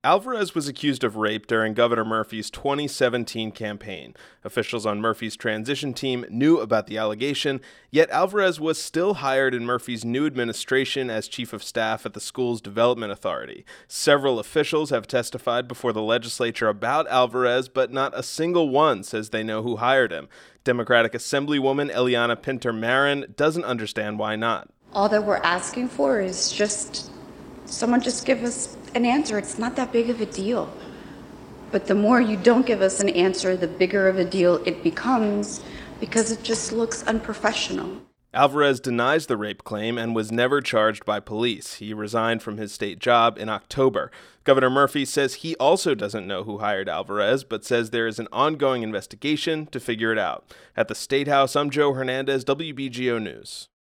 Alvarez was accused of rape during Governor Murphy's 2017 campaign. Officials on Murphy's transition team knew about the allegation, yet Alvarez was still hired in Murphy's new administration as chief of staff at the school's development authority. Several officials have testified before the legislature about Alvarez, but not a single one says they know who hired him. Democratic Assemblywoman Eliana Pinter-Marin doesn't understand why not. All that we're asking for is someone just give us an answer. It's not that big of a deal. But the more you don't give us an answer, the bigger of a deal it becomes, because it just looks unprofessional. Alvarez denies the rape claim and was never charged by police. He resigned from his state job in October. Governor Murphy says he also doesn't know who hired Alvarez, but says there is an ongoing investigation to figure it out. At the State House, I'm Joe Hernandez, WBGO News.